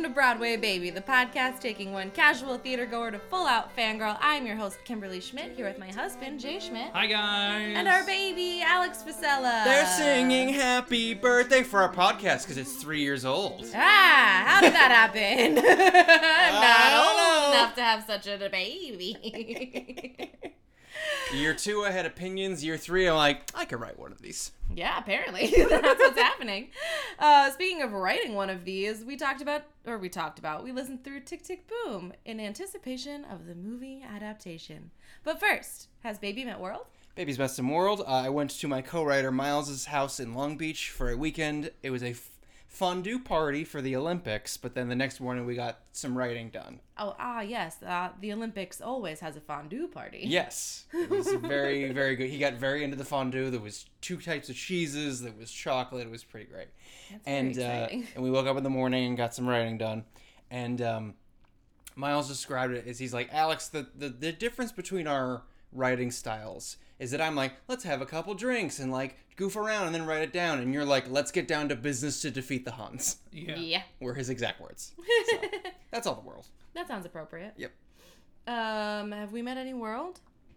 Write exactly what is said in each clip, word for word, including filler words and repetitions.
Welcome to Broadway Baby, the podcast taking one casual theater goer to full-out fangirl. I'm your host, Kimberly Schmidt, here with my husband, Jay Schmidt. Hi, guys. And our baby, Alex Vasella. They're singing happy birthday for our podcast because it's three years old. Ah, how did that happen? Not old enough to have such a baby. Year two, I had opinions. Year three, I'm like, I could write one of these. Yeah, apparently. That's what's happening. Uh, speaking of writing one of these, we talked about, or we talked about, we listened through Tick, Tick, Boom in anticipation of the movie adaptation. But first, has Baby Met World? Baby's Best in World. Uh, I went to my co-writer Miles's house in Long Beach for a weekend. It was a f- fondue party for the Olympics, but then the next morning we got some writing done. Oh, ah, yes. Uh, the Olympics always has a fondue party. Yes. It was very, very good. He got very into the fondue. There was two types of cheeses. There was chocolate. It was pretty great. That's and very uh, exciting. and we woke up in the morning and got some writing done. And um, Miles described it as he's like, Alex, the, the, the difference between our writing styles is that I'm like, let's have a couple drinks and like goof around and then write it down. And you're like, let's get down to business to defeat the Huns. Yeah. Yeah. Were his exact words. So, that's all the world. That sounds appropriate. Yep. Um, have we met any world?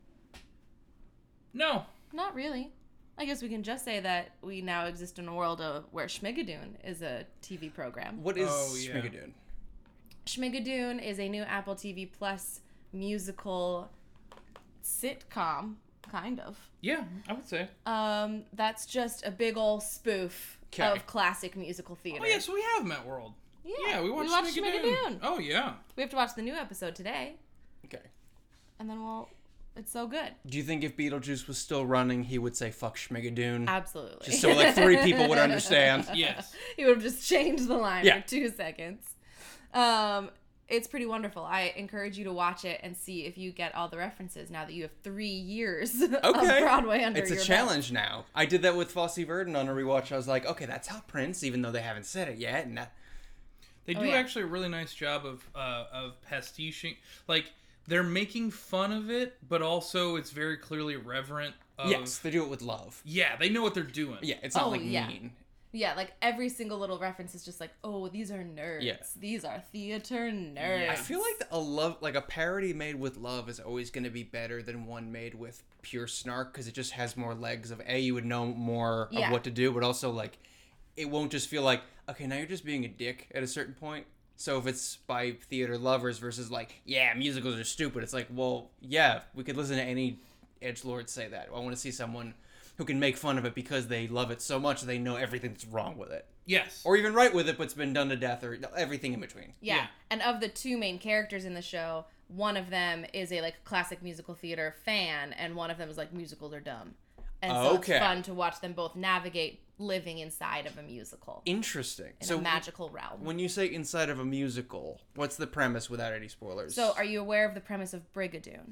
No. Not really. I guess we can just say that we now exist in a world of where Schmigadoon is a T V program. What is Oh, yeah. Schmigadoon? Schmigadoon is a new Apple T V Plus musical sitcom, kind of. Yeah, I would say. Um, that's just a big ol' spoof 'Kay. of classic musical theater. Oh, yeah, so we have Met World. Yeah, Yeah, we watched, we watched Schmigadoon. Schmigadoon. Oh, yeah. We have to watch the new episode today, Okay. and then we'll. It's so good. Do you think if Beetlejuice was still running, he would say "fuck Schmigadoon"? Absolutely. Just so like three people would understand. Yes. He would have just changed the line Yeah. for two seconds. Um, it's pretty wonderful. I encourage you to watch it and see if you get all the references now that you have three years of Okay. Broadway under It's your a belt. challenge now. I did that with Fosse Verdon on a rewatch. I was like, okay, that's how Prince, even though they haven't said it yet. And that, They Oh, do yeah. actually a really nice job of uh, of pastiching. Like, they're making fun of it, but also it's very clearly reverent of... yes, they do it with love. Yeah, they know what they're doing. Yeah, it's not Oh, like yeah. mean. Yeah, like every single little reference is just like, oh, these are nerds. Yeah. These are theater nerds. Yeah. I feel like a love, like a parody made with love, is always going to be better than one made with pure snark because it just has more legs. Of a, you would know more Yeah. of what to do, but also like, it won't just feel like, okay, now you're just being a dick at a certain point. So if it's by theater lovers versus like, yeah, musicals are stupid, it's like, well, yeah, we could listen to any edgelord say that. I want to see someone who can make fun of it because they love it so much they know everything that's wrong with it. Yes. Or even right with it, but it's been done to death, or everything in between. Yeah. Yeah. And of the two main characters in the show, one of them is a like classic musical theater fan, and one of them is like musicals are dumb. And so Okay. it's fun to watch them both navigate living inside of a musical Interesting. in so a magical realm. when you say inside of a musical, what's the premise without any spoilers? So are you aware of the premise of Brigadoon?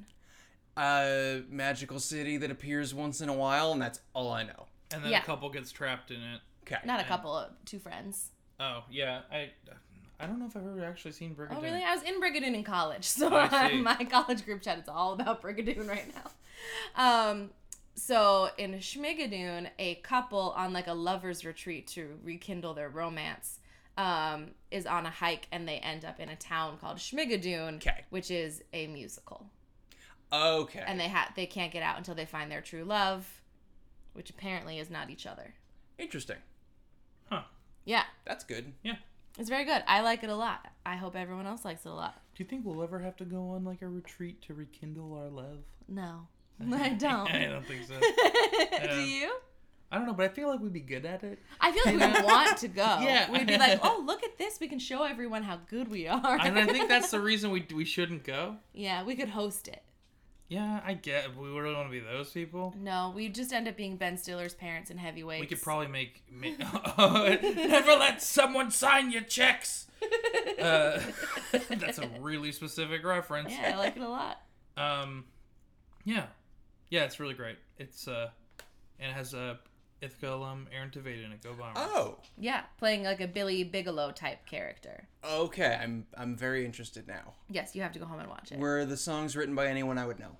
a magical city that appears once in a while, and that's all I know. And then Yeah. a couple gets trapped in it. Okay. Not a couple, uh, two friends. Oh, yeah. I I don't know if I've ever actually seen Brigadoon. Oh, really? I was in Brigadoon in college, so Oh, I see. my college group chat is all about Brigadoon right now. Um, so in Schmigadoon, a couple on like a lover's retreat to rekindle their romance um, is on a hike, and they end up in a town called Schmigadoon, Okay. which is a musical. Okay. And they ha- they can't get out until they find their true love, which apparently is not each other. Interesting. Huh. Yeah, That's good. Yeah. it's very good. I like it a lot. I hope everyone else likes it a lot. Do you think we'll ever have to go on, like, a retreat to rekindle our love? No, I don't. I don't think so. Do you? I don't know, but I feel like we'd be good at it. I feel like we want to go. Yeah. We'd be like, oh, look at this. We can show everyone how good we are. And I think that's the reason we we shouldn't go. Yeah, we could host it. Yeah, I get. We really want to be those people. No, we just end up being Ben Stiller's parents in Heavyweights. We could probably make. make never let someone sign your checks. Uh, that's a really specific reference. Yeah, I like it a lot. Um, yeah, yeah, it's really great. It's uh, and it has a uh, Ithaca alum Aaron Tveit in it. Go Bombers. Oh. Yeah, playing like a Billy Bigelow type character. Okay. I'm I'm very interested now. Yes, you have to go home and watch it. Were the songs written by anyone I would know?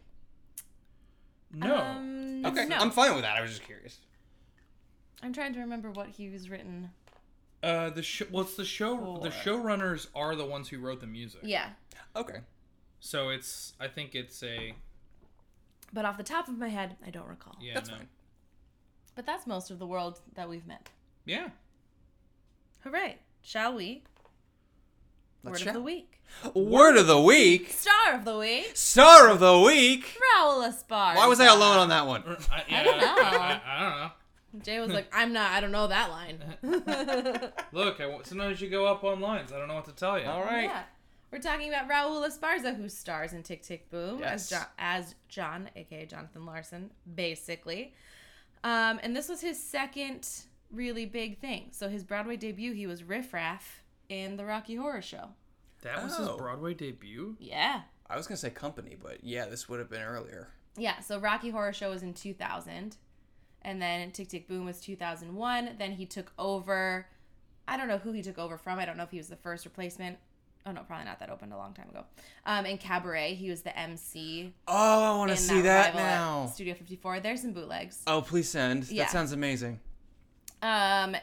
No. Um, Okay. no. I'm fine with that. I was just curious. I'm trying to remember what he was written. Uh, the show. Well, it's the show. Four. The showrunners are the ones who wrote the music. Yeah. Okay. So it's. I think it's a. But off the top of my head, I don't recall. Yeah. That's no. fine. But that's most of the world that we've met. Yeah. Hooray. Shall we? Let's Word shall. of the week. Word of the week. Star of the week. Star of the week. Raul Esparza. Why was I alone on that one? I, yeah, don't know. I, I, I don't know. Jay was like, I'm not, I don't know that line. Look, I, sometimes you go up on lines. I don't know what to tell you. All right. Yeah. We're talking about Raul Esparza, who stars in Tick, Tick, Boom Yes. as, jo- as John, aka Jonathan Larson, basically. Um, and this was his second really big thing. So his Broadway debut, he was Riff Raff in the Rocky Horror Show. That was his Oh. Broadway debut? Yeah. I was gonna say company, but yeah, this would have been earlier. Yeah, so Rocky Horror Show was in two thousand. And then Tick, Tick, Boom was two thousand one. Then he took over. I don't know who he took over from. I don't know if he was the first replacement. Oh, no, probably not. That opened a long time ago. Um, in Cabaret, he was the M C. Oh, I want to in see that revival at now. Studio fifty-four. There's some bootlegs. Oh, please send. Yeah. That sounds amazing. Um,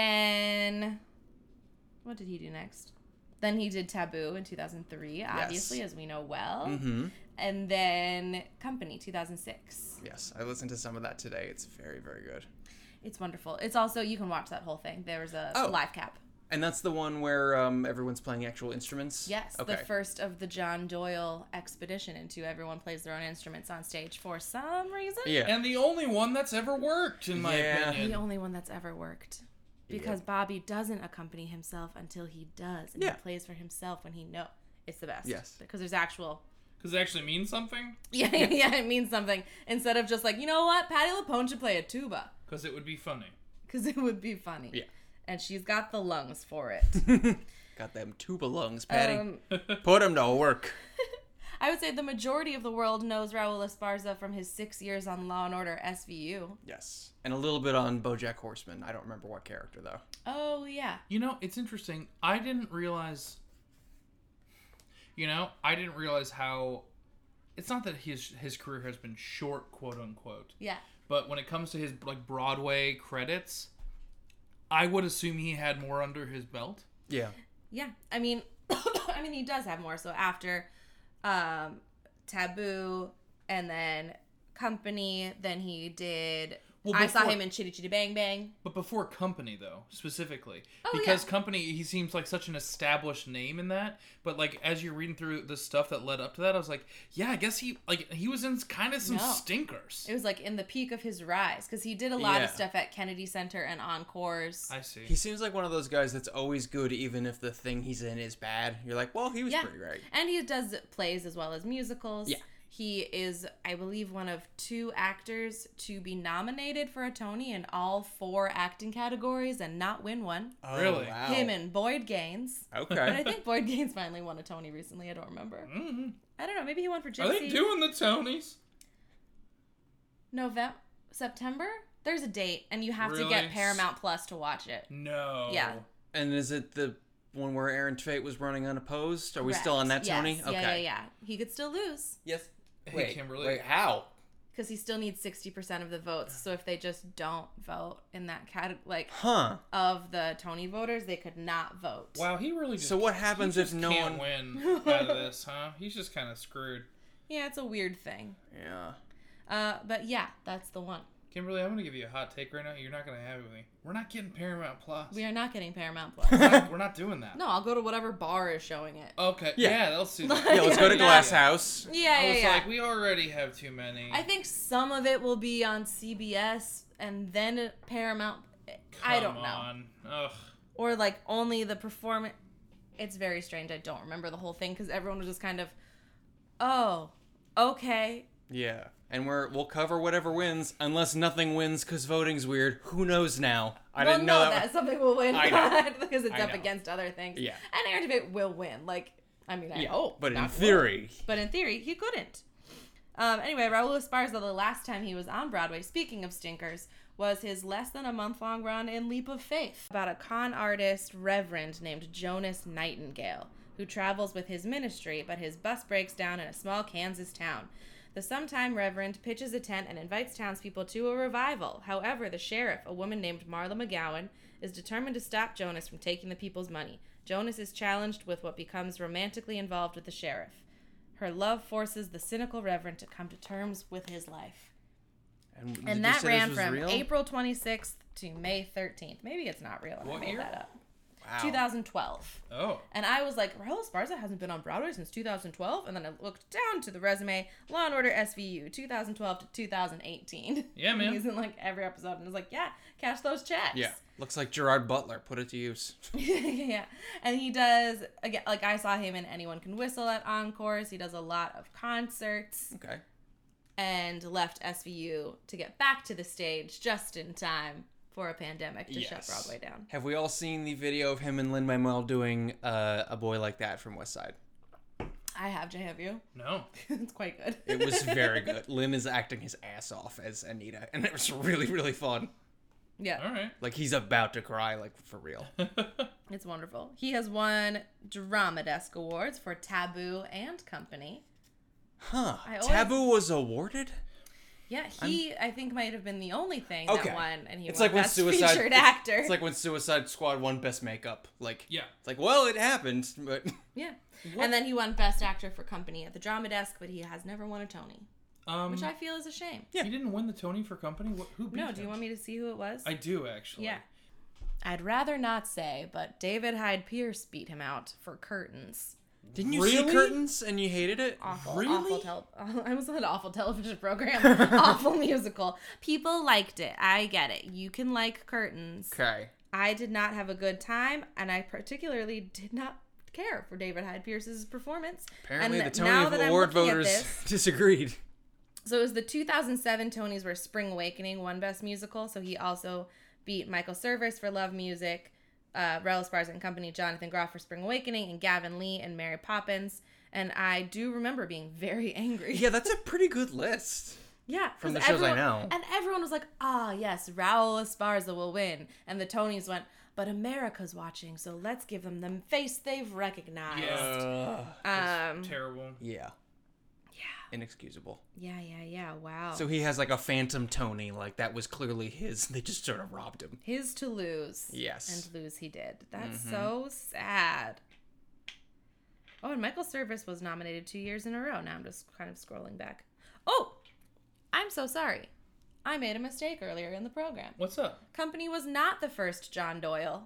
then what did he do next? Then he did Taboo in two thousand three, obviously, Yes. as we know well. Mm-hmm. And then Company, two thousand six. Yes, I listened to some of that today. It's very, very good. It's wonderful. It's also, you can watch that whole thing. There's a Oh. live cap. And that's the one where um, everyone's playing actual instruments? Yes, Okay. the first of the John Doyle expedition into everyone plays their own instruments on stage for some reason. Yeah. And the only one that's ever worked, in my Yeah. opinion. The only one that's ever worked. Because Bobby doesn't accompany himself until he does. And Yeah. he plays for himself when he knows. It's the best. Yes. Because there's actual... Because it actually means something? Yeah, yeah, it means something. Instead of just like, you know what? Patti LuPone should play a tuba. Because it would be funny. Because it would be funny. Yeah. And she's got the lungs for it. Got them tuba lungs, Patty. Um, Put them to work. I would say the majority of the world knows Raul Esparza from his six years on Law and Order S V U. Yes. And a little bit on BoJack Horseman. I don't remember what character, though. Oh, yeah. You know, it's interesting. I didn't realize... You know, I didn't realize how... It's not that his his career has been short, quote unquote. Yeah. But when it comes to his like Broadway credits, I would assume he had more under his belt. Yeah. Yeah. I mean, I mean, he does have more. So after um, Taboo and then Company, then he did... Well, I saw before- him in Chitty Chitty Bang Bang. But before Company, though, specifically. Oh, because yeah. Company, he seems like such an established name in that. But, like, as you're reading through the stuff that led up to that, I was like, yeah, I guess he, like, he was in kind of some No. stinkers. It was like in the peak of his rise because he did a lot Yeah. of stuff at Kennedy Center and Encores. I see. He seems like one of those guys that's always good even if the thing he's in is bad. You're like, well, he was Yeah. pretty great. And he does plays as well as musicals. Yeah. He is, I believe, one of two actors to be nominated for a Tony in all four acting categories and not win one. Oh, Really? wow. Him and Boyd Gaines. Okay. But I think Boyd Gaines finally won a Tony recently. I don't remember. Mm-hmm. I don't know. Maybe he won for Gypsy. Are they doing the Tonys? November? September? There's a date, and you have to Really? get Paramount Plus to watch it. No. Yeah. And is it the one where Aaron Tveit was running unopposed? Are we still on that, Correct. Tony? Yes. Okay. Yeah, yeah, yeah. He could still lose. Yes. Hey, Wait, Kimberly. Wait, how? Because he still needs sixty percent of the votes. So if they just don't vote in that category, like, Huh. of the Tony voters, they could not vote. Wow, he really just... So what he happens just if no can't one- win out of this, huh? He's just kind of screwed. Yeah, it's a weird thing. Yeah. Uh, but yeah, that's the one. Kimberly, I'm going to give you a hot take right now. You're not going to have it with me. We're not getting Paramount Plus. We are not getting Paramount Plus. We're not, we're not doing that. No, I'll go to whatever bar is showing it. Okay. Yeah. Yeah, they'll see that. Yeah, let's go to Yeah. Glass House. Yeah, I yeah, was yeah. like, we already have too many. I think some of it will be on C B S and then Paramount. I Come don't know. on. Ugh. Or like only the performance. It's very strange. I don't remember the whole thing because everyone was just kind of, oh, okay. Yeah. And we're we'll cover whatever wins unless nothing wins because voting's weird. Who knows now? I well, didn't know no, that. that something will win I know. because it's I up know. against other things. Yeah. And Aaron Tveit will win. Like, I mean, I Yeah, hope. but in not theory. will. But in theory, he couldn't. Um, anyway, Raul Esparza, the last time he was on Broadway, speaking of stinkers, was his less than a month long run in Leap of Faith about a con artist reverend named Jonas Nightingale who travels with his ministry, but his bus breaks down in a small Kansas town. The sometime reverend pitches a tent and invites townspeople to a revival. However, the sheriff, a woman named Marla McGowan, is determined to stop Jonas from taking the people's money. Jonas is challenged with what becomes romantically involved with the sheriff. Her love forces the cynical reverend to come to terms with his life. And, did And you that say ran this was from real? April twenty-sixth to May thirteenth. Maybe it's not real and I What made year? that up. Wow. two thousand twelve. Oh. And I was like, Raul Esparza hasn't been on Broadway since two thousand twelve. And then I looked down to the resume, Law and Order S V U, two thousand twelve to two thousand eighteen. Yeah, man. He's in like every episode. And I was like, yeah, cash those checks. Yeah. Looks like Gerard Butler. Put it to use. Yeah. And he does, again, like I saw him in Anyone Can Whistle at Encores. He does a lot of concerts. Okay. And left S V U to get back to the stage just in time for a pandemic to Yes. shut Broadway down. Have we all seen the video of him and Lin-Manuel doing uh, A Boy Like That from West Side? I have, Jay, have you? No. It's quite good. It was very good. Lin is acting his ass off as Anita, and it was really, really fun. Yeah. All right. Like, he's about to cry, like, for real. It's wonderful. He has won Drama Desk Awards for Taboo and Company. Huh. I always- Taboo was awarded? Yeah, he, I think, might have been the only thing Okay. that won, and he It's won like when Best Suicide Featured it's- Actor. It's like when Suicide Squad won Best Makeup. Like, Yeah. it's like, well, it happened, but Yeah. What? And then he won Best Actor for Company at the Drama Desk, but he has never won a Tony, Um, which I feel is a shame. Yeah. He didn't win the Tony for Company? What, who beat No, him? do you want me to see who it was? I do, actually. Yeah. I'd rather not say, but David Hyde Pierce beat him out for Curtains. didn't you see Really? Curtains and you hated it? Awful, Really? awful. Tel- I was on an awful television program. Awful musical. People liked it. I get it. You can like Curtains. Okay. I did not have a good time, and I particularly did not care for David Hyde Pierce's performance. Apparently, and the Tony now that I'm Award looking at voters this- disagreed. So it was the two thousand seven Tonys where Spring Awakening won Best Musical. So he also beat Michael Cervers for Love Music, uh, Raul Esparza and Company, Jonathan Groff for Spring Awakening, and Gavin Lee and Mary Poppins. And I do remember being very angry. Yeah, that's a pretty good list. Yeah. From 'cause the shows I everyone- know. And everyone was like, ah, yes, Raul Esparza will win. And the Tonys went, but America's watching, so let's give them the face they've recognized. Yeah. Uh, Um, Terrible. yeah. yeah. Inexcusable. Yeah, yeah, yeah. Wow. So he has like a phantom Tony, like that was clearly his. They just sort of robbed him. His to lose. Yes. And lose he did. That's Mhm. so sad. Oh, and Michael Cervers was nominated two years in a row. Now I'm just kind of scrolling back. Oh, I'm so sorry. I made a mistake earlier in the program. What's up? Company was not the first John Doyle.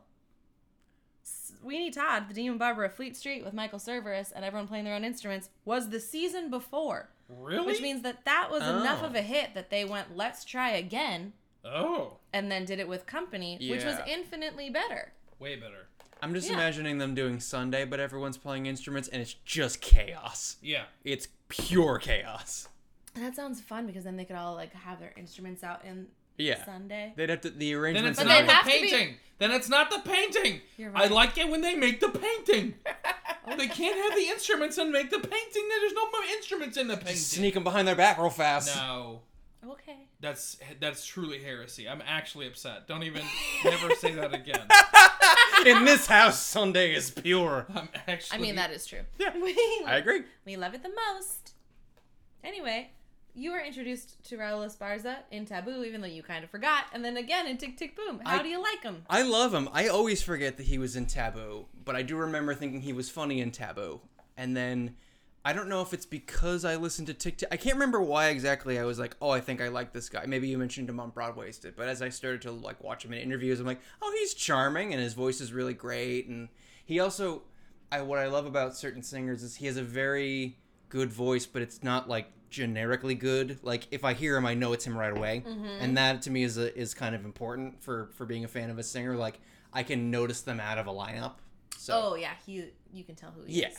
Sweeney Todd, The Demon Barber of Fleet Street with Michael Cerveris and everyone playing their own instruments was the season before. Really? Which means that that was enough Oh. of a hit that they went, let's try again, Oh. and then did it with Company, which was Yeah. infinitely better. Way better. I'm just Yeah. imagining them doing Sunday, but everyone's playing instruments and it's just chaos. Yeah. It's pure chaos. And that sounds fun because then they could all like have their instruments out in Yeah. Sunday. They'd have to the Then arrangements. it's But not they'd the have to be- painting. Then it's not the painting. You're I right. like it when they make the painting. They can't have the instruments and make the painting. There's no more instruments in the painting. Sneak them behind their back real fast. No. Okay. That's that's truly heresy. I'm actually upset. Don't even never say that again. In this house, Sunday is pure. I'm actually I mean, that is true. Yeah, We, I agree. we love it the most. Anyway, you were introduced to Raul Esparza in Taboo, even though you kind of forgot, and then again in Tick Tick Boom. How I- do you like him? I love him. I always forget that he was in Taboo, but I do remember thinking he was funny in Taboo. And then I don't know if it's because I listened to Tick Tick. I can't remember why exactly I was like, oh, I think I like this guy. Maybe you mentioned him on Broadway's did, but as I started to like watch him in interviews, I'm like, oh, he's charming and his voice is really great. And he also, I what I love about certain singers is he has a very good voice, but it's not like generically good. Like if I hear him, I know it's him right away, and that to me is a, is kind of important for for being a fan of a singer. Like I can notice them out of a lineup. So Oh yeah, he. You can tell who he Yeah. is.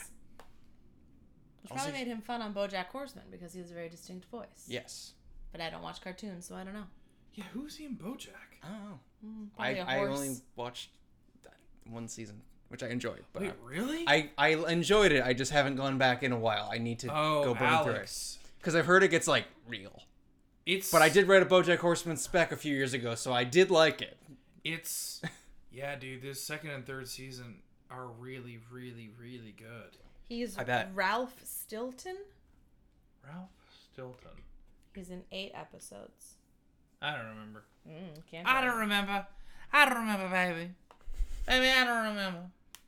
Which probably Also- made him fun on BoJack Horseman because he has a very distinct voice. yes, But I don't watch cartoons, so I don't know. Yeah, who's he in BoJack? I don't know. Mm, I, probably a I horse. only watched that one season, which I enjoyed, but Wait, really? I, I enjoyed it. I just haven't gone back in a while. I need to oh, go burn Alex. through it because I've heard it gets like real. It's But I did write a BoJack Horseman spec a few years ago, so I did like it. It's yeah, dude. This second and third season are really, really, really good. He's I bet. Ralph Stilton. Ralph Stilton? He's in eight episodes. I don't remember. Mm, can't I tell don't you. remember. I don't remember, baby. Baby, I don't remember.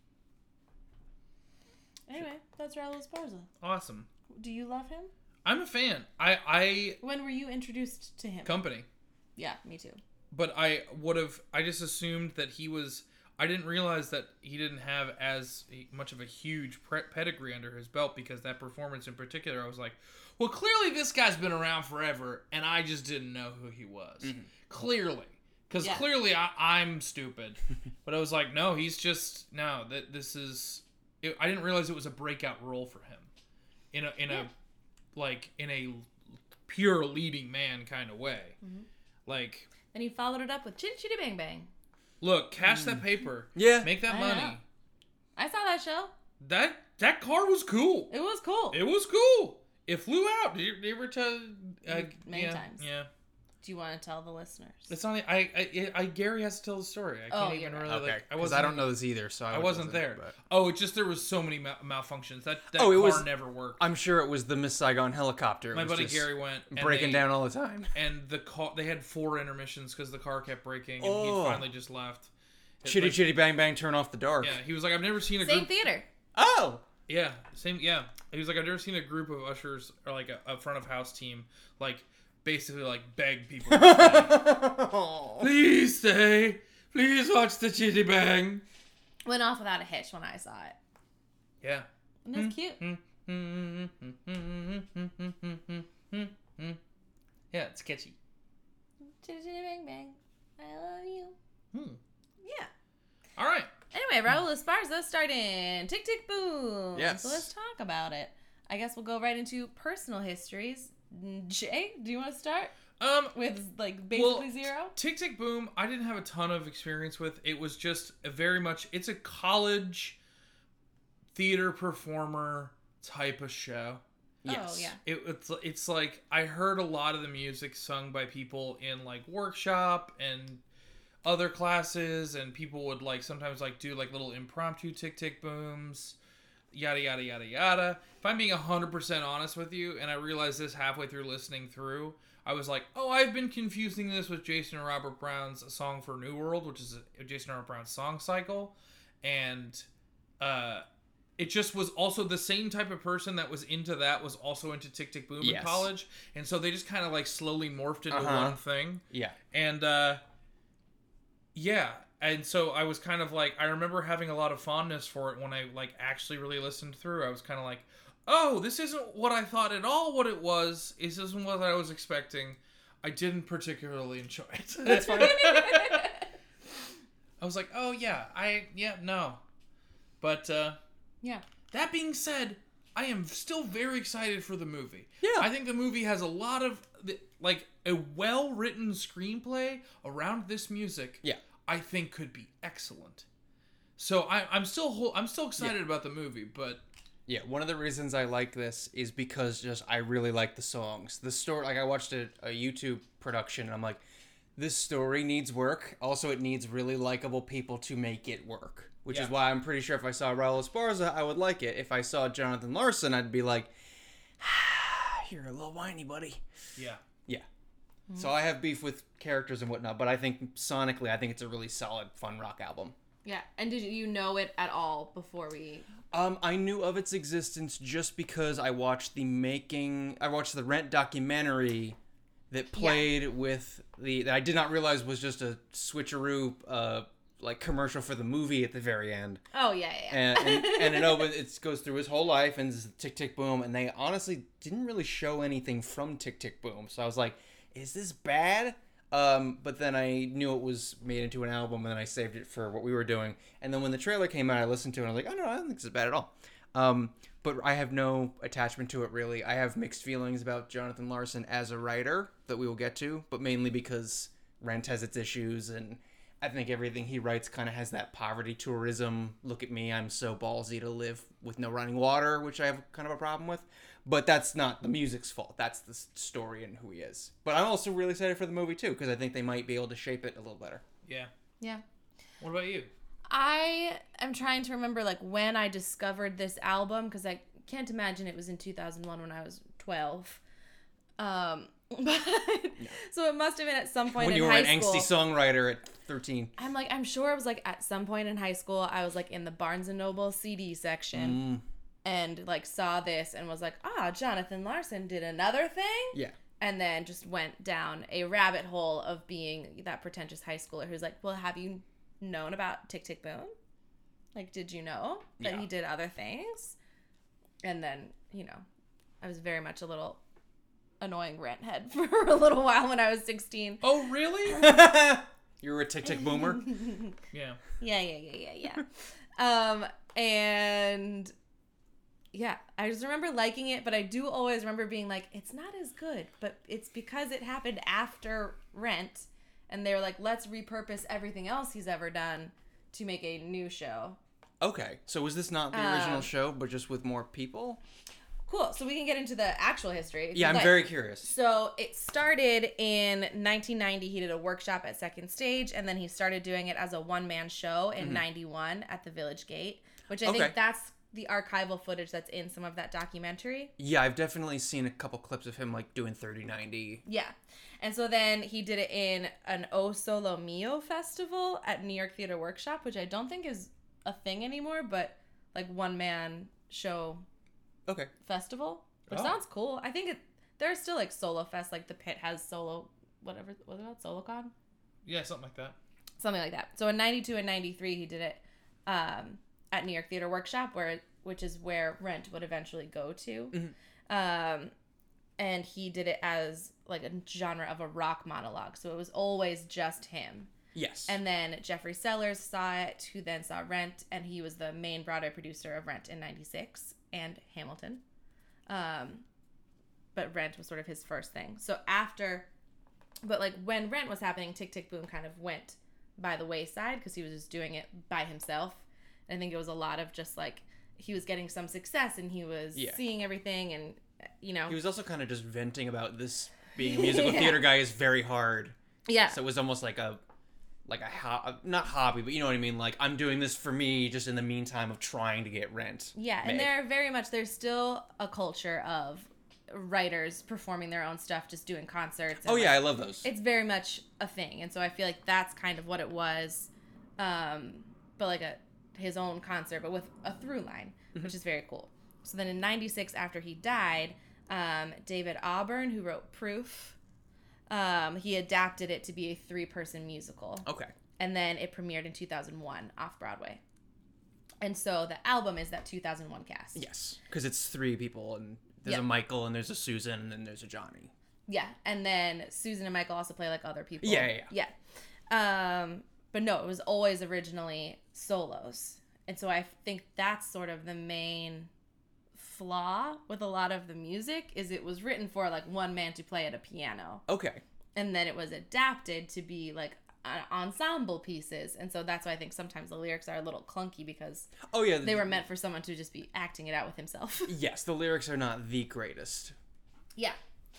Anyway, that's Raul Esparza. Awesome. Do you love him? I'm a fan. I I When were you introduced to him? company, Yeah, me too. but I would have. I just assumed that he was. I didn't realize that he didn't have as much of a huge pre- pedigree under his belt, because that performance in particular, I was like, well, clearly this guy's been around forever, and I just didn't know who he was. Mm-hmm. Clearly. Because Yeah. clearly I, I'm stupid. But I was like, no, he's just, no, that this is, it, I didn't realize it was a breakout role for him. In a, in Yeah. a, like, in a pure leading man kind of way. Mhm. Like, And he followed it up with Chitty Chitty Bang Bang. look, cash that paper. Yeah. Make that I money. know. I saw that show. That that car was cool. It was cool. It was cool. It flew out. Did you, did you ever tell? Uh, Many yeah, times. Yeah. Do you want to tell the listeners? It's not. I. I. I Gary has to tell the story. I Oh, can't you're even right. really. Okay. Like, I Because wasn't. I don't know this either, so I, I wasn't there. But Oh, it's just there was so many mal- malfunctions. That that Oh, it car was- never worked. I'm sure it was the Miss Saigon helicopter. It My was buddy just Gary went and breaking they- down all the time. and the car. They had four intermissions because the car kept breaking, and Oh. he finally just left. It's Chitty like- chitty bang bang, turn off the dark. Yeah, he was like, I've never seen a Same group. theater. Oh. Yeah, same. Yeah, he was like, I've never seen a group of ushers or like a, a front of house team like basically like beg people, to stay. Please stay, please watch the Chitty Bang. Went off without a hitch when I saw it. Yeah. And it was cute. Yeah, it's catchy. Chitty Chitty Bang Bang. I love you. Hmm. Yeah. All right. Anyway, Raul Esparza starred in Tick Tick Boom. Yes. So let's talk about it. I guess we'll go right into personal histories. Jay, do you want to start Um, with like basically Well, zero? Tick Tick Boom, I didn't have a ton of experience with. It was just a very much, it's a college theater performer type of show. Yes. Oh yeah. It, it's it's like I heard a lot of the music sung by people in like workshop and other classes, and people would like sometimes like do like little impromptu Tick Tick Booms, yada yada yada yada. If I'm being one hundred percent honest with you, and I realized this halfway through listening through, I was like, oh, I've been confusing this with Jason and Robert Brown's Song for New World, which is a Jason and Robert Brown's song cycle, and uh it just was also the same type of person that was into that was also into Tick Tick Boom Yes. in college. And so they just kind of like slowly morphed into Uh-huh. one thing. Yeah. And uh yeah. And so I was kind of like, I remember having a lot of fondness for it when I like actually really listened through. I was kind of like, oh, this isn't what I thought at all what it was. This isn't what I was expecting. I didn't particularly enjoy it. That's fine. I was like, oh yeah, I, yeah, no. But, uh, Yeah. that being said, I am still very excited for the movie. Yeah. I think the movie has a lot of, like, a well-written screenplay around this music. Yeah. I think could be excellent. So I, I'm still whole, I'm still excited about the movie, but Yeah, one of the reasons I like this is because just I really like the songs. The story, like I watched a, a YouTube production, and I'm like, this story needs work. Also, it needs really likable people to make it work. Which Yeah. is why I'm pretty sure if I saw Raul Esparza, I would like it. If I saw Jonathan Larson, I'd be like, ah, you're a little whiny, buddy. yeah. Yeah. So I have beef with characters and whatnot, but I think sonically, I think it's a really solid, fun rock album. Yeah. And did you know it at all before we? Um, I knew of its existence just because I watched the making. I watched the Rent documentary that played with the that I did not realize was just a switcheroo, uh, like commercial for the movie at the very end. Oh yeah, yeah. And and, and it opens, it goes through his whole life and it's Tick Tick Boom, and they honestly didn't really show anything from Tick Tick Boom. So I was like, is this bad? Um, but then I knew it was made into an album, and then I saved it for what we were doing. And then when the trailer came out, I listened to it, and I was like, oh, no, I don't think this is bad at all. Um, but I have no attachment to it, really. I have mixed feelings about Jonathan Larson as a writer that we will get to, but mainly because Rent has its issues, and I think everything he writes kind of has that poverty tourism. Look at me, I'm so ballsy to live with no running water, which I have kind of a problem with. But that's not the music's fault. That's the story and who he is. But I'm also really excited for the movie, too, because I think they might be able to shape it a little better. Yeah. Yeah. What about you? I am trying to remember like when I discovered this album because I can't imagine it was in two thousand one when I was twelve. Um, but so it must have been at some point When in you were high an school. angsty songwriter at thirteen. I'm like, I'm sure it was like at some point in high school, I was like in the Barnes and Noble C D section Mm, and like saw this and was like, ah, Jonathan Larson did another thing. yeah. And then just went down a rabbit hole of being that pretentious high schooler who's like, well, have you known about Tick Tick Boom? Like, did you know that Yeah. he did other things? And then, you know, I was very much a little annoying rant head for a little while when I was sixteen. Oh, really? You were a Tick Tick Boomer? Yeah. Yeah, yeah, yeah, yeah, yeah. um, and yeah, I just remember liking it, but I do always remember being like, it's not as good, but it's because it happened after Rent, and they were like, let's repurpose everything else he's ever done to make a new show. Okay. So was this not the original Um, show, but just with more people? Cool, so we can get into the actual history. if Yeah, you'd I'm like. very curious. So it started in nineteen ninety. He did a workshop at Second Stage, and then he started doing it as a one-man show in ninety-one at the Village Gate, which I Okay. think that's the archival footage that's in some of that documentary. Yeah, I've definitely seen a couple clips of him like doing thirty ninety. Yeah. And so then he did it in an O Solo Mio festival at New York Theater Workshop, which I don't think is a thing anymore, but like one-man show Okay. festival, which Oh. sounds cool. I think it, there are still like solo fest, like the Pit has solo, whatever, what about SoloCon? Yeah, something like that. Something like that. So in ninety-two and ninety-three, he did it um, at New York Theater Workshop, where which is where Rent would eventually go to. Mhm. Um, and he did it as like a genre of a rock monologue. So it was always just him. Yes. And then Jeffrey Sellers saw it, who then saw Rent, and he was the main Broadway producer of Rent in ninety-six and Hamilton. Um, but Rent was sort of his first thing. So after, but like when Rent was happening, Tick Tick Boom kind of went by the wayside because he was just doing it by himself. And I think it was a lot of just like, he was getting some success and he was Yeah. seeing everything and, you know. He was also kind of just venting about this being a musical Yeah. theater guy is very hard. yeah. So it was almost like a, like a, ho- not hobby, but you know what I mean? Like, I'm doing this for me just in the meantime of trying to get Rent. Yeah, and made. there are very much, there's still a culture of writers performing their own stuff, just doing concerts. and, Oh, yeah, I like, love those. it's very much a thing. And so I feel like that's kind of what it was. Um, but like a his own concert, but with a through line, Mm-hmm. which is very cool. So then in ninety-six, after he died, um, David Auburn, who wrote Proof, um, he adapted it to be a three-person musical. Okay. And then it premiered in two thousand one off-Broadway. And so the album is that two thousand one cast. Yes. Because it's three people, and there's Yeah. a Michael, and there's a Susan, and then there's a Johnny. Yeah, and then Susan and Michael also play like other people. Yeah, yeah, yeah. Yeah. Um, but no, it was always originally solos. And so I think that's sort of the main flaw with a lot of the music is it was written for like one man to play at a piano. Okay. And then it was adapted to be like uh, ensemble pieces. And so that's why I think sometimes the lyrics are a little clunky because Oh, yeah. they were meant for someone to just be acting it out with himself. Yes, the lyrics are not the greatest. Yeah.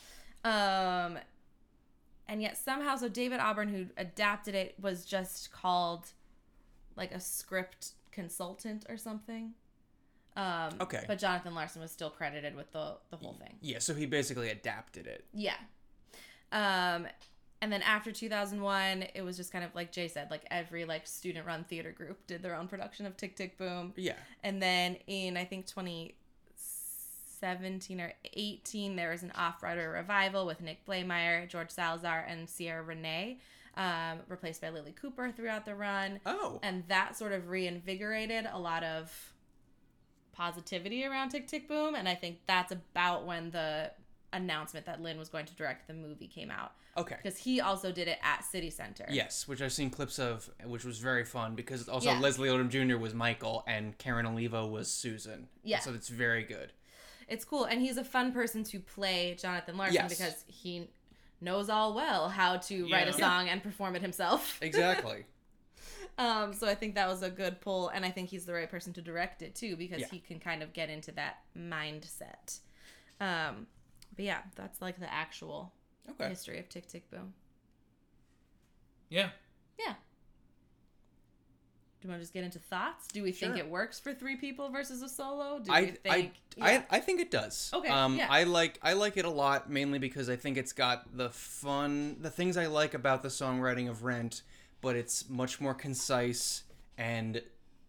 Um, and yet somehow, so David Auburn, who adapted it, was just called like a script consultant or something. Um, Okay. But Jonathan Larson was still credited with the the whole thing. Yeah, so he basically adapted it. Yeah. Um, and then after two thousand one, it was just kind of like Jay said, like every like student run theater group did their own production of Tick Tick Boom. Yeah. And then in, I think, twenty seventeen or eighteen, there was an off-Broadway revival with Nick Blaemeyer, George Salazar, and Sierra Renee, um, replaced by Lily Cooper throughout the run. Oh. And that sort of reinvigorated a lot of positivity around Tick Tick Boom. And I think that's about when the announcement that Lynn was going to direct the movie came out. Okay. Because he also did it at City Center. Yes, which I've seen clips of, which was very fun because also Yeah. Leslie Odom Junior was Michael and Karen Olivo was Susan. Yeah. So it's very good. It's cool. And he's a fun person to play Jonathan Larson Yes. because he knows all well how to write a Yeah. song and perform it himself. Exactly. um, so I think that was a good pull. And I think he's the right person to direct it too because Yeah. he can kind of get into that mindset. Um, but yeah, that's like the actual Okay. history of Tick Tick Boom. Yeah. Yeah. Do you want to just get into thoughts? Do we think Sure. it works for three people versus a solo? Do I, we think? I, yeah. I, I think it does. Okay, Um, yeah. I like I like it a lot, mainly because I think it's got the fun, the things I like about the songwriting of Rent, but it's much more concise and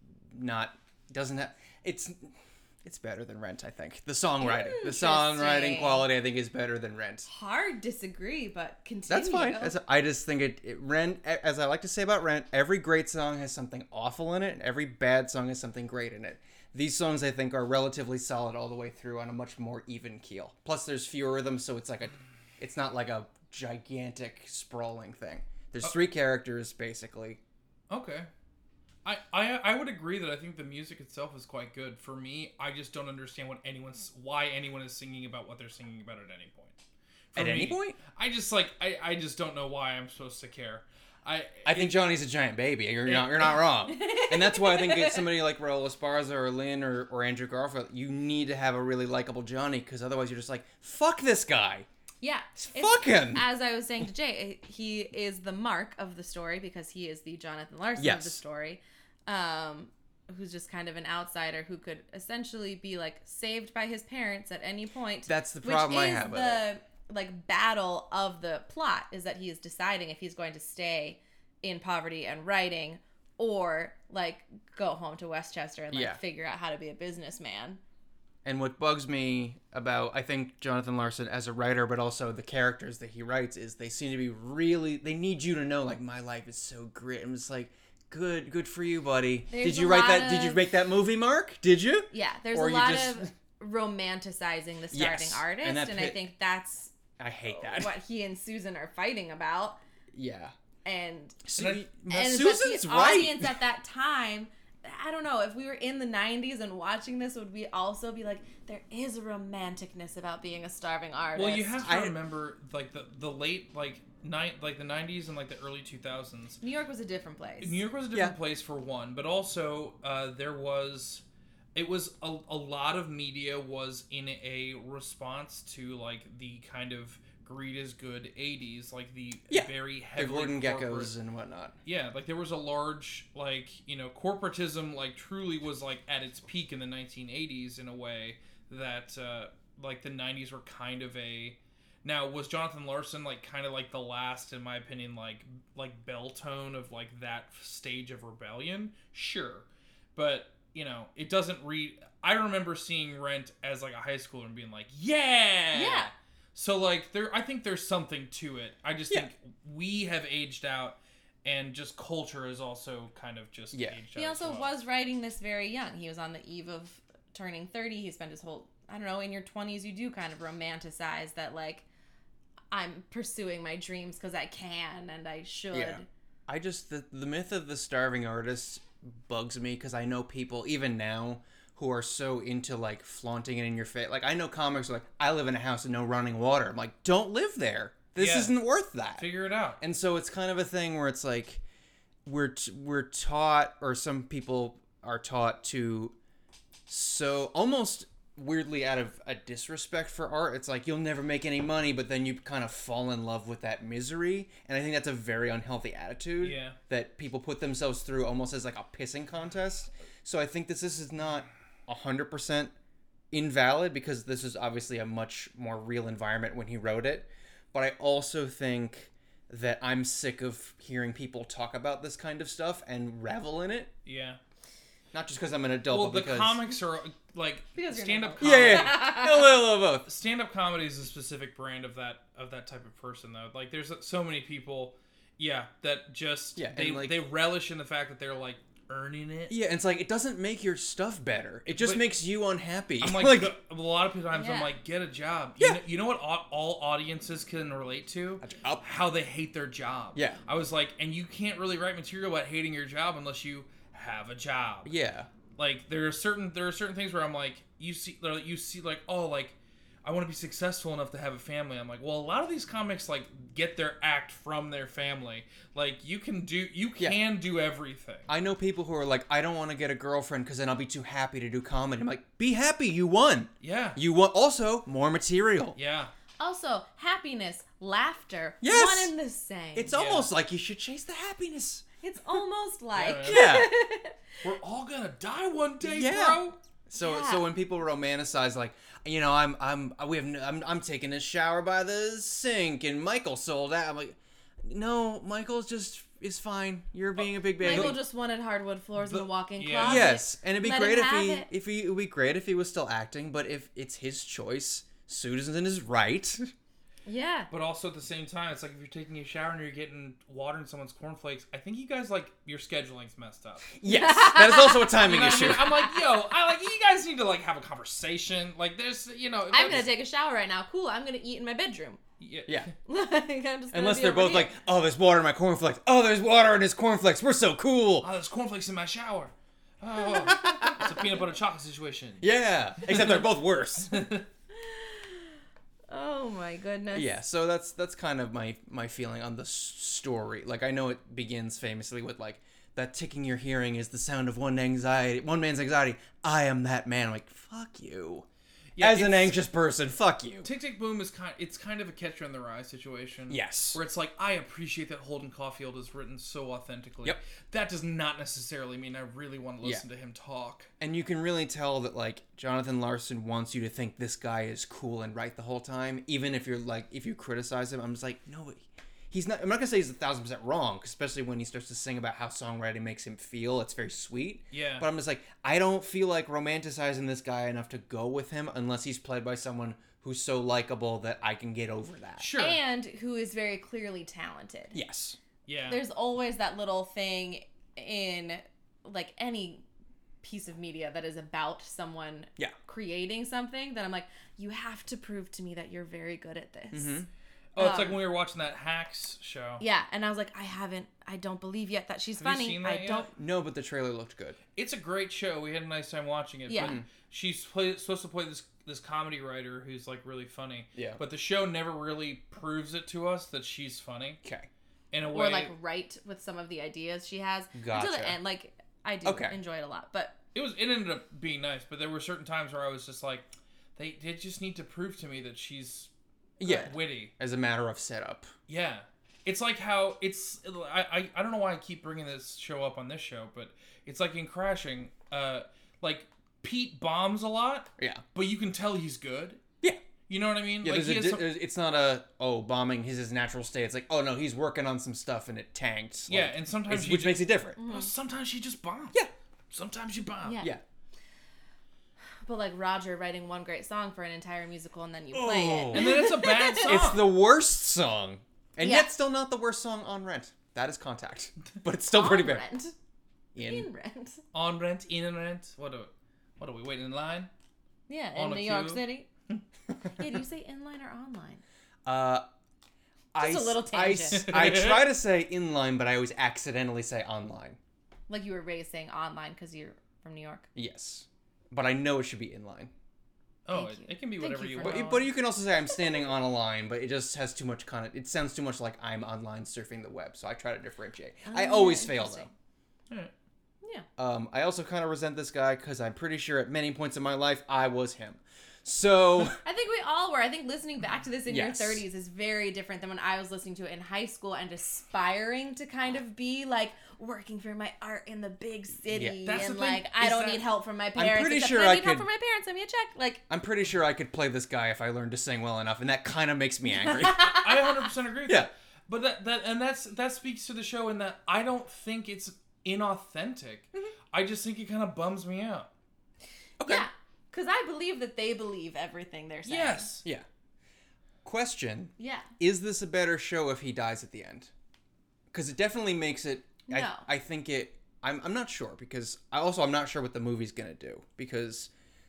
not doesn't have it's it's better than Rent. I think the songwriting, the songwriting Interesting. quality, I think is better than Rent. Hard disagree, but continue. That's fine. That's, I just think it, it Rent, as I like to say about Rent, every great song has something awful in it, and every bad song has something great in it. These songs, I think, are relatively solid all the way through on a much more even keel. Plus, there's fewer of them, so it's like a, it's not like a gigantic sprawling thing. There's three characters basically. Okay. I, I I would agree that I think the music itself is quite good. For me, I just don't understand what anyone's why anyone is singing about what they're singing about at any point. For At me, any point? I just like I, I just don't know why I'm supposed to care. I I think Johnny's a giant baby. You're not you're not wrong, and that's why I think it's somebody like Raul Esparza or Lynn or, or Andrew Garfield. You need to have a really likable Johnny, because otherwise you're just like, fuck this guy. Yeah. Fuck him. As I was saying to Jay, he is the Mark of the story because he is the Jonathan Larson Yes. of the story, um, who's just kind of an outsider who could essentially be like saved by his parents at any point. That's the which problem I is have with the it. like battle of the plot is that he is deciding if he's going to stay in poverty and writing or like go home to Westchester and like Yeah. figure out how to be a businessman. And what bugs me about, I think, Jonathan Larson as a writer, but also the characters that he writes, is they seem to be really, they need you to know, like, my life is so great. I'm just like, good, good for you, buddy. There's Did you a write lot that? Did you of- make that movie, Mark? Did you? Yeah, there's Or a you lot just- of romanticizing the starting Yes, artist, and and, that I pit- think that's I hate that. what he and Susan are fighting about. Yeah. And Su- And but and Susan's but the right. audience at that time, I don't know, if we were in the nineties and watching this, would we also be like, there is a romanticness about being a starving artist? Well, you have to I- remember like the the late like night like the nineties and like the early two thousands. New York was a different place. New York was a different Yeah. place for one, but also uh, there was, it was a, a lot of media was in a response to like the kind of greed is good eighties, like the Yeah. very The heavily Gordon corporate- Geckos and whatnot. Yeah, like there was a large like you know corporatism like truly was like at its peak in the nineteen eighties in a way that uh, like the nineties were kind of a. Now, was Jonathan Larson like kind of like the last, in my opinion, like like bell tone of like that stage of rebellion? Sure, but you know it doesn't read. I remember seeing Rent as like a high schooler and being like, yeah, Yeah. So like there, I think there's something to it. I just Yeah. think we have aged out, and just culture is also kind of just Yeah. aged He out. also as well. was writing this very young. He was on the eve of turning thirty. He spent his whole, I don't know, in your twenties, you do kind of romanticize that, like, I'm pursuing my dreams because I can and I should. Yeah. I just, the, the myth of the starving artist bugs me, because I know people, even now, who are so into, like, flaunting it in your face. Like, I know comics are like, I live in a house with no running water. I'm like, don't live there. This Yeah. isn't worth that. Figure it out. And so it's kind of a thing where it's like, we're t- we're taught, or some people are taught to, so almost weirdly out of a disrespect for art, it's like you'll never make any money, but then you kind of fall in love with that misery. And I think that's a very unhealthy attitude Yeah. that people put themselves through almost as like a pissing contest. So I think this, this is not one hundred percent invalid, because this is obviously a much more real environment when he wrote it. But I also think that I'm sick of hearing people talk about this kind of stuff and revel in it. Yeah. Not just because I'm an adult, Well, but the because... comics are like Because you're stand-up an Yeah, comedy. yeah, yeah. A little of both. Stand-up comedy is a specific brand of that of that type of person, though. Like, there's so many people, yeah, that just Yeah, they and, like- they relish in the fact that they're like earning it. Yeah, and it's like, it doesn't make your stuff better. It just But- makes you unhappy. I'm like, the- a lot of times I'm Yeah. like, get a job. Yeah. You know, you know what au- all audiences can relate to? A job. How they hate their job. Yeah. I was like, and you can't really write material about hating your job unless you have a job. Yeah. Like, there are certain there are certain things where I'm like, you see, like, you see, like, oh, like, I want to be successful enough to have a family. I'm like, well, a lot of these comics like get their act from their family. Like, you can do, you Yeah. can do everything. I know people who are like, I don't want to get a girlfriend because then I'll be too happy to do comedy. I'm like, be happy, you won. Yeah. You won. Also, more material. Yeah. Also, happiness, laughter, Yes! one and the same. It's Yeah. almost like you should chase the happiness. It's almost like Yeah. Yeah. all gonna die one day, Yeah. bro. So Yeah. so when people romanticize like, you know, I'm I'm we have n- I'm I'm taking a shower by the sink and Michael sold out. I'm like, no, Michael's just is fine. You're being a big baby. Michael just wanted hardwood floors The- and a walk-in yeah. closet. Yes, and it'd be Let great him if have he it. if he it would be great if he was still acting, but if it's his choice, Susan is right. Yeah. But also at the same time, it's like if you're taking a shower and you're getting water in someone's cornflakes, I think you guys like your scheduling's messed up. Yes, that is also a You timing know what I issue. mean? I'm like, yo, I like you guys need to like have a conversation. Like there's, you know, I'm that's- gonna take a shower right now. Cool. I'm gonna eat in my bedroom. Yeah. Yeah. Like, I'm just gonna Unless be they're over both here. like, oh, there's water in my cornflakes. Oh, there's water in his cornflakes. We're so cool. Oh, there's cornflakes in my shower. Oh, it's a peanut butter chocolate situation. Yeah, except they're both worse. Oh my goodness. Yeah, so that's that's kind of my my feeling on the s- story. Like I know it begins famously with like that ticking you're hearing is the sound of one anxiety, one man's anxiety. I am that man. I'm like, fuck you. Yeah, As an it's- anxious person, fuck you. Tick Tick Boom is kind. It's kind of a Catcher in the Rye situation. Yes. Where it's like I appreciate that Holden Caulfield is written so authentically. Yep. That does not necessarily mean I really want to listen to him talk. And you can really tell that like Jonathan Larson wants you to think this guy is cool and right the whole time, even if you're like if you criticize him. I'm just like, no, he's not. I'm not gonna say he's a thousand percent wrong, especially when he starts to sing about how songwriting makes him feel. It's very sweet. Yeah. But I'm just like, I don't feel like romanticizing this guy enough to go with him unless he's played by someone who's so likable that I can get over that. Sure. And who is very clearly talented. Yes. yeah. There's always that little thing in like any piece of media that is about someone Yeah. creating something that I'm like, you have to prove to me that you're very good at this. Mm-hmm. oh, it's like um, when we were watching that Hacks show. Yeah, and I was like, I haven't, I don't believe yet that she's Have you funny. seen that I yet? don't. No, but the trailer looked good. It's a great show. We had a nice time watching it. Yeah. But she's play, supposed to play this this comedy writer who's like really funny. Yeah. But the show never really proves it to us that she's funny. Okay. In a way. Or like right with some of the ideas she has until Gotcha. the end. Like I do Okay. enjoy it a lot, but It was. It ended up being nice, but there were certain times where I was just like, they they just need to prove to me that she's Yeah. witty. As a matter of setup. Yeah, it's like how it's. I, I I don't know why I keep bringing this show up on this show, but it's like in Crashing. Uh, like Pete bombs a lot, Yeah. but you can tell he's good. Yeah. You know what I mean? Yeah, like there's he a, has di- some- there's- it's not a, oh, bombing is his natural state. It's like, oh, no, he's working on some stuff and it tanked. yeah, Like, and sometimes it's- she which just, makes it different. well, sometimes she just bombs. Yeah. Sometimes you bomb. yeah. Yeah. But like Roger writing one great song for an entire musical and then you play Oh. it. And then it's a bad song. It's the worst song. And Yeah. yet still not the worst song on Rent. That is Contact. But it's still pretty On bad. Rent. In. In Rent. on rent, in rent. What are what are we waiting in line? Yeah, On in a New York queue. City. Yeah, do you say inline or online? Uh, I, Just a little s- I s- tangent. I try to say inline, but I always accidentally say online. Like you were raised saying online because you're from New York. Yes. But I know it should be inline. Oh, Thank it, you. it can be Thank whatever you you for want. knowing. But, but you can also say I'm standing on a line, but it just has too much content. It sounds too much like I'm online surfing the web, so I try to differentiate. I Oh, always yeah, fail, interesting. though. Alright. Yeah. Um, I also kind of resent this guy because I'm pretty sure at many points in my life I was him. So I think we all were. I think listening back to this in Yes. your thirties is very different than when I was listening to it in high school and aspiring to kind of be like working for my art in the big city Yeah. That's the and thing, like I is don't that- need help from my parents. pretty except sure when I I need help could- from my parents. Send me a check. Like I'm pretty sure I could play this guy if I learned to sing well enough, and that kind of makes me angry. I one hundred percent agree with Yeah. that. But that that and that's that speaks to the show in that I don't think it's inauthentic. Mm-hmm. I just think it kind of bums me out. Okay. yeah, because I believe that they believe everything they're saying. Yes. Yeah. Question: Yeah. Is this a better show if he dies at the end? Because it definitely makes it. No. I, I think it. I'm. I'm not sure because I also I'm not sure what the movie's gonna do because,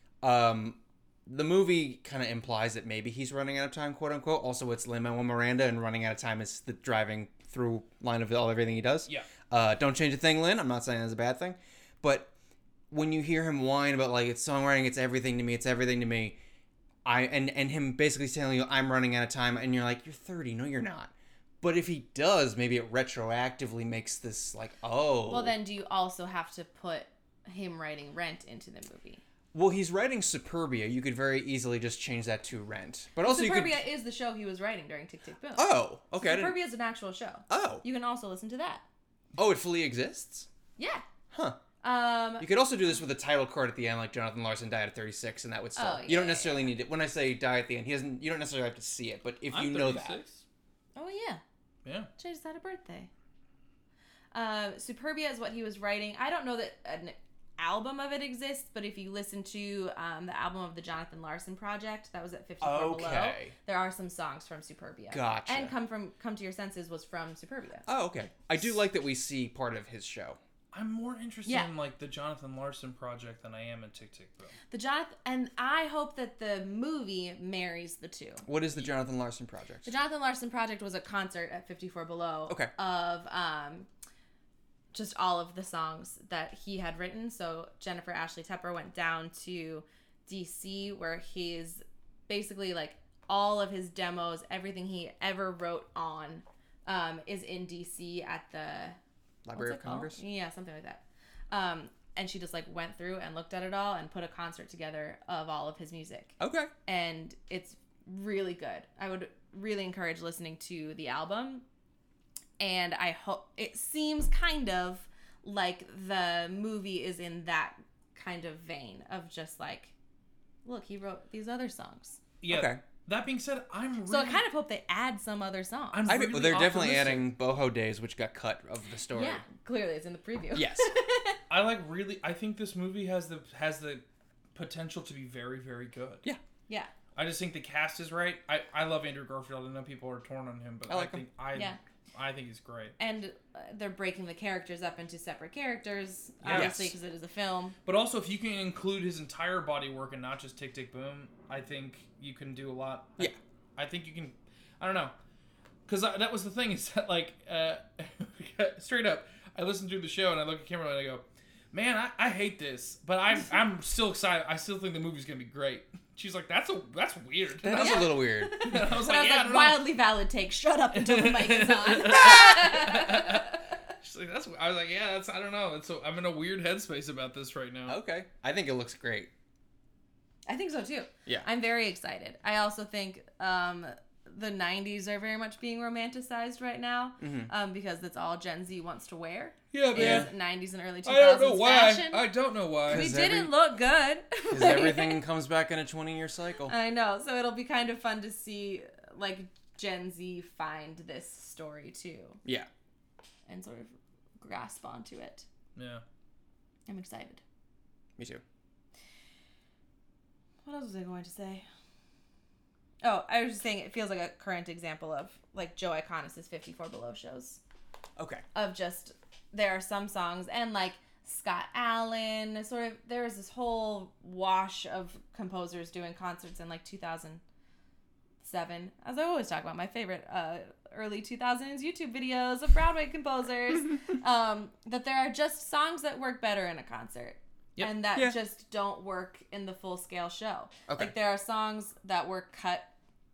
um, the movie kind of implies that maybe he's running out of time, quote unquote. Also, it's Lin-Manuel Miranda, and running out of time is the driving through line of all everything he does. Yeah. Uh, don't change a thing, Lin. I'm not saying that's a bad thing, but when you hear him whine about like it's songwriting, it's everything to me, it's everything to me. I and and him basically telling you I'm running out of time, and you're like, you're thirty, no, you're not. But if he does, maybe it retroactively makes this like, oh. Well, then, do you also have to put him writing Rent into the movie? Well, he's writing Superbia. You could very easily just change that to Rent. But also, Superbia you could. is the show he was writing during Tick Tick Boom. Oh, okay. I didn't... Superbia is an actual show. Oh, You can also listen to that. oh, it fully exists. Yeah. Huh. Um, You could also do this with a title card at the end, like Jonathan Larson died at thirty-six, and that would still. Oh, you don't yeah, necessarily yeah. need it. When I say die at the end, he doesn't. You don't necessarily have to see it, but if I'm you know that, thirty-six. oh yeah, Yeah. Jay just had a birthday. Uh, Superbia is what he was writing. I don't know that an album of it exists, but if you listen to um, the album of the Jonathan Larson Project, that was at fifty-four Below. Okay. There are some songs from Superbia. Gotcha. And Come from Come to Your Senses was from Superbia. oh, okay. I do like that we see part of his show. I'm more interested Yeah. in like the Jonathan Larson project than I am in Tick Tick Boom. The Jonathan, and I hope that the movie marries the two. What is the Jonathan Larson project? The Jonathan Larson Project was a concert at fifty-four Below. Okay. Of um, just all of the songs that he had written. So Jennifer Ashley Tepper went down to D C where he's basically like all of his demos, everything he ever wrote on, um, is in D C at the Library what's of it called? Congress? Yeah, something like that. Um, and she just like went through and looked at it all and put a concert together of all of his music. Okay. And it's really good. I would really encourage listening to the album. And I hope it seems kind of like the movie is in that kind of vein of just like, look, he wrote these other songs. Yeah. Okay. That being said, I'm really, So I kind of hope they add some other songs. I'm I, really well, they're definitely optimistic. adding Boho Days, which got cut of the story. Yeah, clearly it's in the preview. Yes. I like really. I think this movie has the has the potential to be very very good. Yeah. Yeah. I just think the cast is right. I, I love Andrew Garfield. I know people are torn on him, but I I, like think I Yeah. I think he's great. And uh, they're breaking the characters up into separate characters, Yes. obviously, because it is a film. But also, if you can include his entire body work and not just Tick Tick Boom, I think you can do a lot. Yeah. I, I think you can. I don't know, because that was the thing is that like uh, straight up, I listened to the show and I look at Kimberly and I go, "Man, I, I hate this, but I'm I'm still excited. I still think the movie's gonna be great." She's like, "That's a that's weird." That is a little weird. And I was But I like, was "Yeah, I like, don't know." wildly valid take. Shut up until the mic is on. She's like, "That's." I was like, "Yeah, that's. I don't know. It's so I'm in a weird headspace about this right now." Okay. I think it looks great. I think so too. Yeah. I'm very excited. I also think um, the nineties are very much being romanticized right now Mhm. um, because that's all Gen Z wants to wear. Yeah, Is man. nineties and early two I don't thousands know why. fashion. I don't know why. we 'Cause didn't every- look good. Because everything comes back in a twenty-year cycle. I know. So it'll be kind of fun to see like Gen Z find this story too Yeah. and sort of grasp onto it. Yeah. I'm excited. Me too. What else was I going to say? Oh, I was just saying it feels like a current example of like Joe Iconis' fifty-four Below shows. Okay. Of just, there are some songs and like Scott Allen, sort of, there was this whole wash of composers doing concerts in like two thousand seven. As I always talk about, my favorite uh, early two thousands YouTube videos of Broadway composers. um, that there are just songs that work better in a concert. Yep. And that Yeah. just don't work in the full scale show. Okay. Like there are songs that were cut,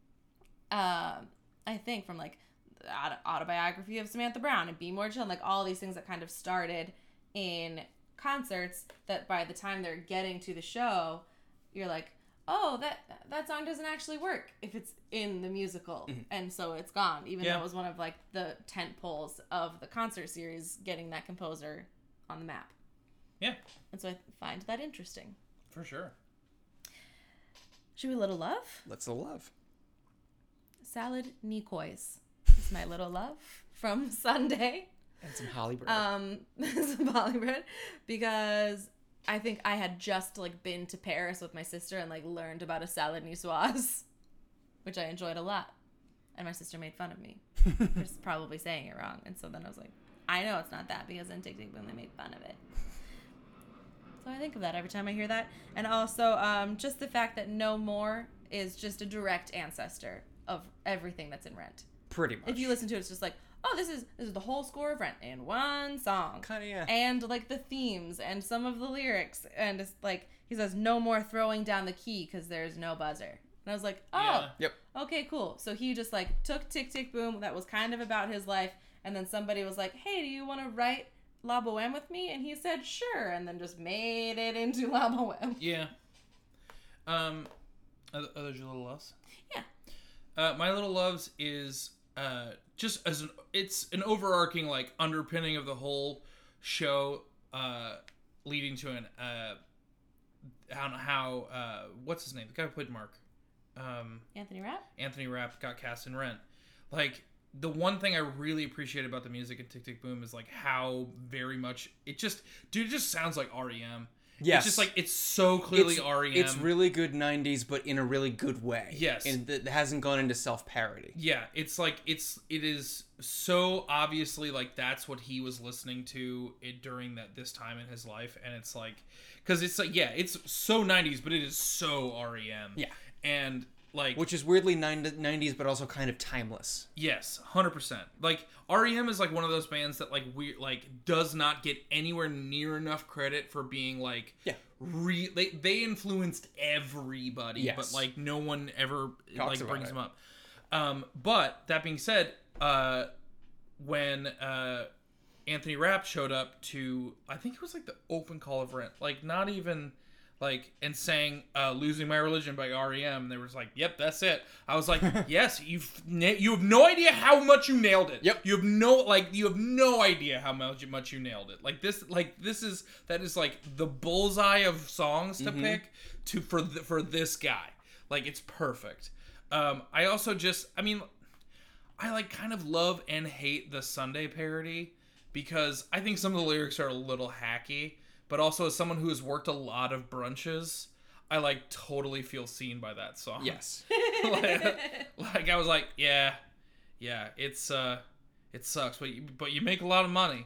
um, I think from like the auto- autobiography of Samantha Brown and Be More Chill, and like all these things that kind of started in concerts that by the time they're getting to the show, you're like, oh, that that song doesn't actually work if it's in the musical. Mm-hmm. And so it's gone, even Yeah. though it was one of like the tent poles of the concert series, getting that composer on the map. Yeah. And so I find that interesting. For sure. Should we little love? Let's the love. Salad Nikois is my little love from Sunday. And some holly bread. Um, some Bolly bread, because I think I had just like been to Paris with my sister and like learned about a salad niçoise, which I enjoyed a lot. And my sister made fun of me for probably saying it wrong. And so then I was like, I know it's not that because in Tick Tick Boom they made fun of it. So I think of that every time I hear that. And also um, just the fact that No More is just a direct ancestor of everything that's in Rent. Pretty much. If you listen to it, it's just like, oh, this is this is the whole score of Rent in one song. Kind of, yeah. And like the themes and some of the lyrics. And it's like, he says, no more throwing down the key because there's no buzzer. And I was like, oh, Yeah. Yep. okay, cool. So he just like took Tick Tick Boom, that was kind of about his life. And then somebody was like, hey, do you want to write La Boheme with me? And he said, sure. And then just made it into La Boheme. Yeah. Um, other, other your little loves? Yeah. Uh, my little loves is uh just as an it's an overarching like underpinning of the whole show. Uh, leading to an uh, how how uh, what's his name? The guy who played Mark, um, Anthony Rapp. Anthony Rapp got cast in Rent. Like the one thing I really appreciate about the music in Tick Tick Boom is like how very much it just dude it just sounds like R E M. Yes. It's just like it's so clearly it's, R E M. It's really good nineties, but in a really good way. Yes. And it hasn't gone into self-parody. Yeah, it's like it's it is so obviously like that's what he was listening to it during that this time in his life, and it's like because it's like yeah, it's so nineties, but it is so R E M. Yeah. And like Which is weirdly nineties, but also kind of timeless. yes, one hundred percent. Like R E M is like one of those bands that like we like does not get anywhere near enough credit for being like Yeah. re they they influenced everybody, Yes. but like no one ever Talks like about brings it. them up. Um, but that being said, uh, when uh, Anthony Rapp showed up to, I think it was like the open call of Rent, like not even like, and sang uh, "Losing My Religion" by R E M. They were just like, "Yep, that's it." I was like, "Yes, you've na- you have no idea how much you nailed it. Yep. You have no like you have no idea how much much you nailed it. Like this, like this is that is like the bullseye of songs to Mm-hmm. pick to for th- for this guy. Like it's perfect." Um, I also just, I mean, I like kind of love and hate the Sunday parody because I think some of the lyrics are a little hacky, but also as someone who has worked a lot of brunches, I like totally feel seen by that song. Yes. like, like I was like, yeah, yeah, it's uh, it sucks, but you, but you make a lot of money.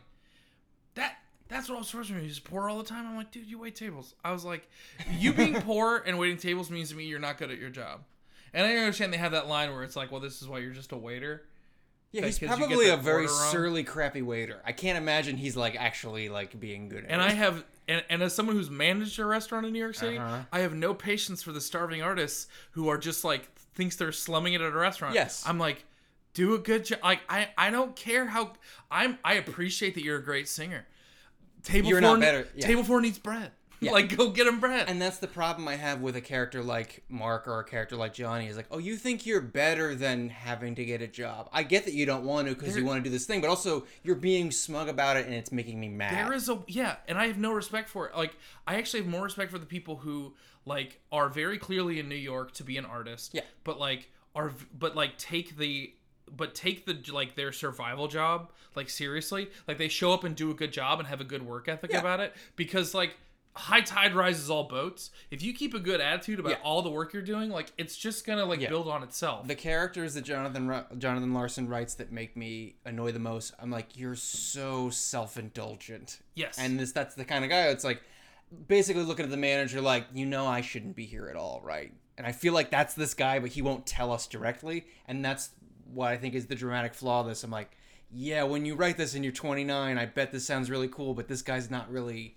That that's what I was frustrated. You just poor all the time. I'm like, dude, you wait tables. I was like, you being poor and waiting tables means to me you're not good at your job. And I understand they have that line where it's like, well, this is why you're just a waiter. Yeah, Like, he's 'cause you get probably the a very order wrong. surly, crappy waiter. I can't imagine he's like actually like being good at And it. I have, and, and as someone who's managed a restaurant in New York City, Uh-huh. I have no patience for the starving artists who are just like thinks they're slumming it at a restaurant. Yes. I'm like, do a good job. Like I, I don't care how I'm. I appreciate that you're a great singer. Table You're four not ne- better- yeah. Table four needs bread. Yeah. Like go get him bread. And that's the problem I have with a character like Mark or a character like Johnny is like, oh, you think you're better than having to get a job. I get that you don't want to because There- you want to do this thing, but also you're being smug about it and it's making me mad. There is a yeah, and I have no respect for it. Like I actually have more respect for the people who like are very clearly in New York to be an artist. Yeah. But like are but like take the but take the like their survival job like seriously. Like they show up and do a good job and have a good work ethic Yeah. about it because like high tide rises all boats. If you keep a good attitude about Yeah. all the work you're doing, like it's just gonna like Yeah. build on itself. The characters that Jonathan Ru- Jonathan Larson writes that make me annoy the most, I'm like, you're so self-indulgent. Yes. And this that's the kind of guy that's like basically looking at the manager like, you know I shouldn't be here at all, right? And I feel like that's this guy, but he won't tell us directly, and that's what I think is the dramatic flaw of this. I'm like, yeah, when you write this and you're twenty-nine, I bet this sounds really cool, but this guy's not really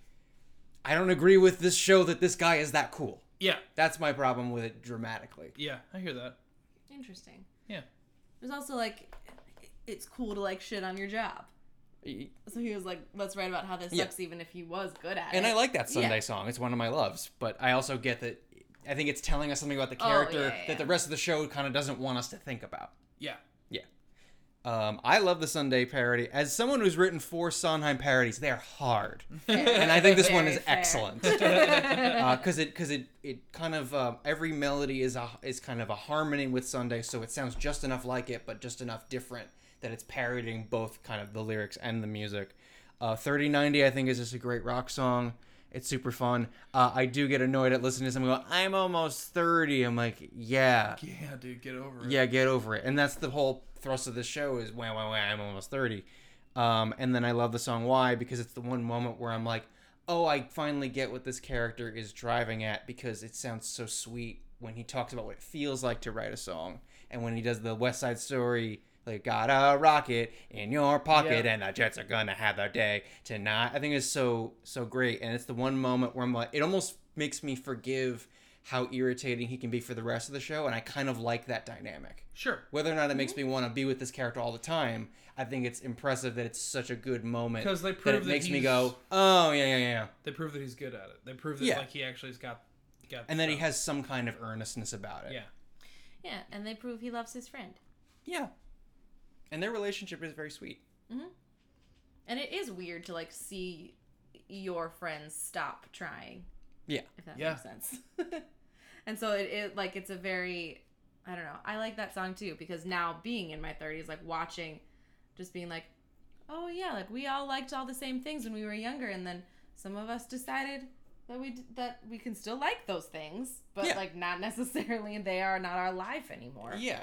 I don't agree with this show that this guy is that cool. yeah. That's my problem with it dramatically. Yeah, I hear that. Interesting. Yeah. There's also like, it's cool to like shit on your job. So he was like, let's write about how this Yeah. sucks, even if he was good at it. And I like that Sunday Yeah. song. It's one of my loves. But I also get that I think it's telling us something about the Oh, character yeah, yeah, that the yeah. rest of the show kind of doesn't want us to think about. Yeah. Yeah. Um, I love the Sunday parody. As someone who's written four Sondheim parodies, they're hard. And I think this one Very is fair. excellent. Because it, cause it, it kind of, um, every melody is a, is kind of a harmony with Sunday, so it sounds just enough like it, but just enough different that it's parodying both kind of the lyrics and the music. Uh, thirty ninety, I think, is just a great rock song. It's super fun. Uh, I do get annoyed at listening to someone go, I'm almost thirty. I'm like, yeah. Yeah, dude, get over it. Yeah, get over it. And that's the whole thrust of this show is, wah, wah, wah, I'm almost thirty. Um, and then I love the song Why, because it's the one moment where I'm like, oh, I finally get what this character is driving at, because it sounds so sweet when he talks about what it feels like to write a song. And when he does the West Side Story, like, got a rocket in your pocket Yeah. and the Jets are gonna have their day tonight. I think it's so, so great. And it's the one moment where I'm like, it almost makes me forgive how irritating he can be for the rest of the show. And I kind of like that dynamic. Sure. Whether or not it makes me want to be with this character all the time, I think it's impressive that it's such a good moment. 'Cause they that prove it that makes me he's- go, oh, yeah, yeah, yeah. They prove that he's good at it. They prove that Yeah. like he actually has got got And then he stuff. has some kind of earnestness about it. Yeah. Yeah, and they prove he loves his friend. Yeah. And their relationship is very sweet. And it is weird to like see your friends stop trying. Yeah. If that Yeah. makes sense. And so it, it like it's a very, I don't know. I like that song too because now being in my thirties, like watching, just being like, oh yeah, like we all liked all the same things when we were younger, and then some of us decided that we that we can still like those things, but Yeah. like not necessarily they are not our life anymore. Yeah.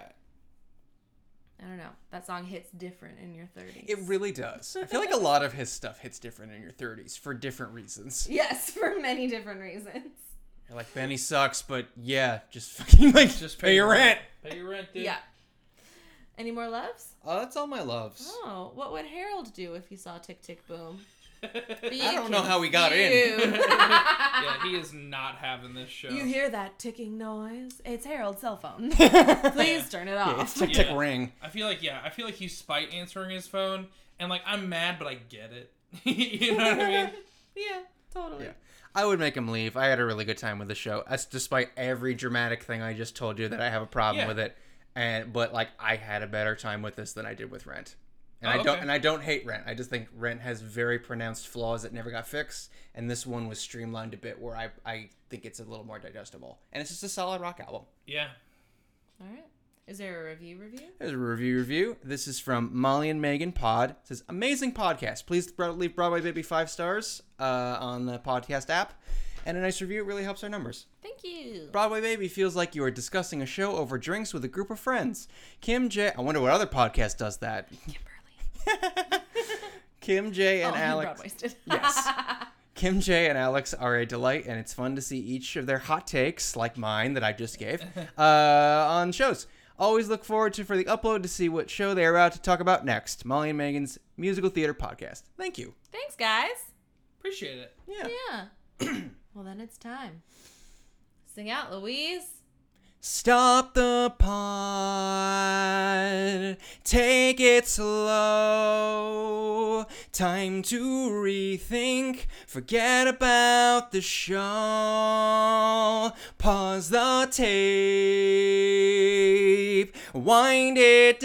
I don't know. That song hits different in your thirties. It really does. I feel like a lot of his stuff hits different in your thirties for different reasons. Yes, for many different reasons. You're like, Benny sucks, but yeah, just fucking like, Just pay your rent. Pay your rent, dude. Yeah. Any more loves? Oh, that's all my loves. Oh, what would Harold do if he saw Tick Tick Boom? I don't know how we got in. Yeah, he is not having this show. You hear that ticking noise? It's Harold's cell phone. Please turn it off. Yeah, it's tick tick Yeah. ring. I feel like, yeah, I feel like he's spite answering his phone, and like, I'm mad, but I get it. You know what I mean? Yeah, totally. Yeah. I would make him leave. I had a really good time with the show. That's despite every dramatic thing I just told you that I have a problem Yeah. with it. And but like I had a better time with this than I did with Rent. And Oh, I don't okay. and I don't hate Rent. I just think Rent has very pronounced flaws that never got fixed. And this one was streamlined a bit where I, I think it's a little more digestible. And it's just a solid rock album. Yeah. All right. Is there a review review? There's a review review. This is from Molly and Megan Pod. It says, amazing podcast. Please leave Broadway Baby five stars uh, on the podcast app. And a nice review. It really helps our numbers. Thank you. Broadway Baby feels like you are discussing a show over drinks with a group of friends. Kim J. I wonder what other podcast does that. Kimberly. Kim J. and oh, Alex. Broadway's did. Yes. Kim J. and Alex are a delight, and it's fun to see each of their hot takes, like mine that I just gave, uh, on shows. Always look forward to for the upload to see what show they are about to talk about next. Molly and Megan's musical theater podcast. Thank you. Thanks, guys. Appreciate it. Yeah. Yeah. Well, then it's time. Sing out, Louise. Stop the pod. Take it slow. Time to rethink. Forget about the show. Pause the tape. Wind it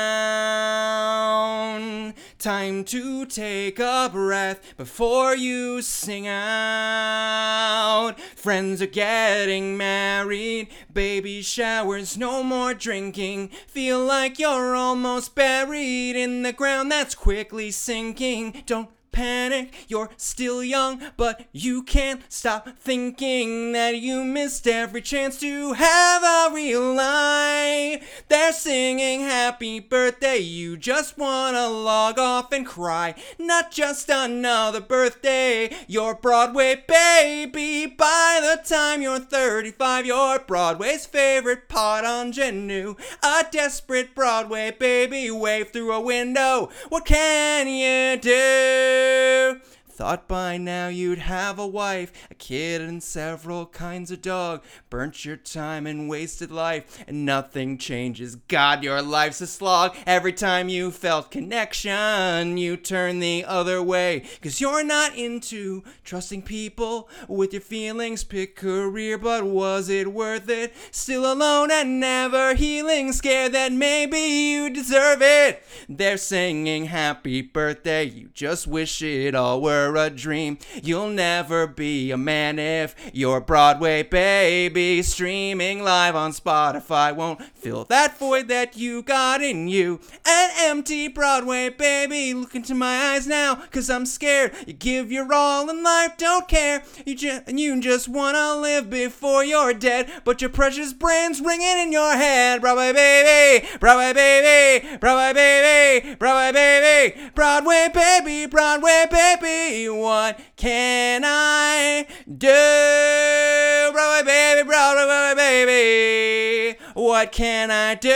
down. Time to take a breath before you sing out. Friends are getting married. Baby showers, no more drinking. Feel like you're almost buried in the ground that's quickly sinking. Don't panic, you're still young, but you can't stop thinking that you missed every chance to have a real life. They're singing happy birthday, you just wanna log off and cry. Not just another birthday, you're Broadway baby. By the time you're thirty-five, you're Broadway's favorite pot ingenue. A desperate Broadway baby, wave through a window. What can you do? Thought by now you'd have a wife, a kid, and several kinds of dog. Burnt your time and wasted life, and nothing changes. God, your life's a slog. Every time you felt connection, you turn the other way. Cause you're not into trusting people with your feelings. Pick career, but was it worth it? Still alone and never healing, scared that maybe you deserve it. They're singing happy birthday, you just wish it all were a dream. You'll never be a man if you're Broadway baby. Streaming live on Spotify won't fill that void that you got in you. An empty Broadway baby. Look into my eyes now, cause I'm scared. You give your all in life, don't care. You just, you just wanna live before you're dead, but your precious brain's ringing in your head. Broadway baby, Broadway baby, Broadway baby, Broadway baby, Broadway baby, Broadway baby. What can I do? Broadway baby, Broadway, Broadway baby. What can I do?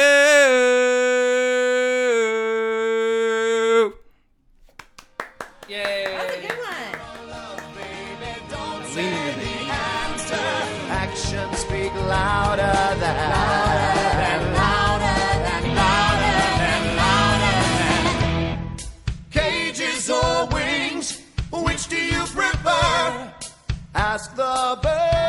Yay! That was a good one. Lean into the Actions speak louder than louder than louder than louder than cages or wings. Which do you prefer? Ask the bird.